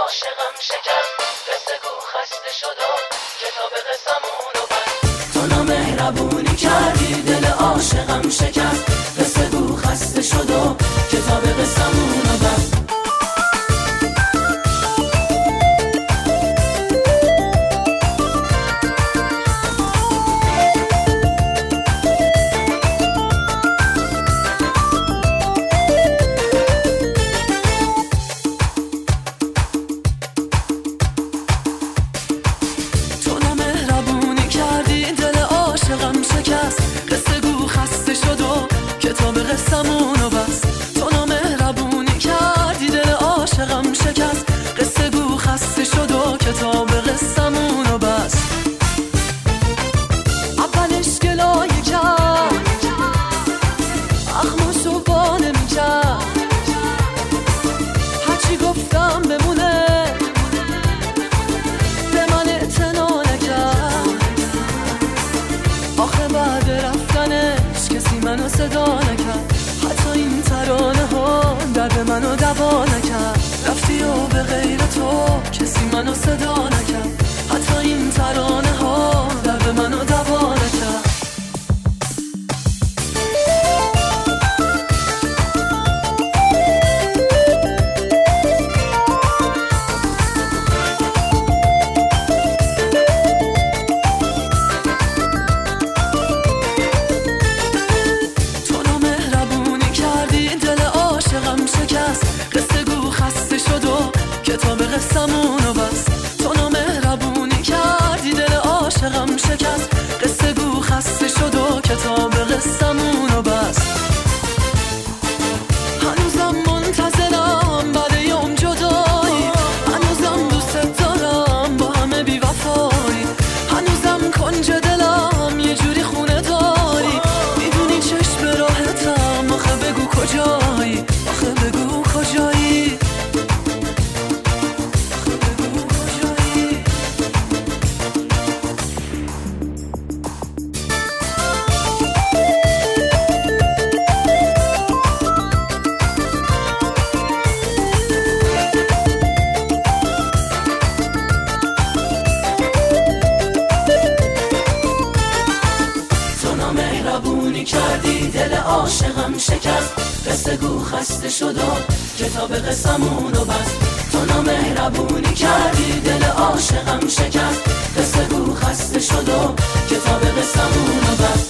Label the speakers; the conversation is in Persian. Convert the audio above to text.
Speaker 1: عاشقم شکست، قصه گو خسته شد و کتاب قصمونو بست. تو نامهربونی کردی دل عاشقم شکست، قصه گو خسته شد و کتاب قصمونو بست. قصمونو بس تو نامهربونی کردی دل عاشقم شکست، قصه گو خسته شد و کتاب قصمونو بس. اولش گلایه کرد اخماشو با نمیکرد، هرچی گفتم بمونه به من اعتنا نکرد. آخه بعد رفتنش کسی منو صدا نکرد، حتی این ترانه ها درد منو دوا نکرد. رفتی و به غیر تو کسی منو صدا نکرد، حتی این ترانه ها درد منو دوا نکرد. قصه گو خسته شد و کتاب قصمونو بس. تو نامهربونی کردی دل عاشقم شکست، قصه گو خسته شد و کتاب قصمونو بس. هنوزم منتظرم بعد یوم جدایی، هنوزم دوست دارم با همه بی وفایی، هنوزم کنج دلم یه جوری خونه داری. میدونی چشم راحتم، آخه بگو کجایی، آخه بگو کجایی، آخه بگو کجایی. تو نامهربونی کردی دل عاشقم شکست، قصه گو خسته شد و کتاب قصمونو بست. تو نامهربونی کردی دل عاشقم شکست، قصه گو خسته شد و کتاب قصمونو بست.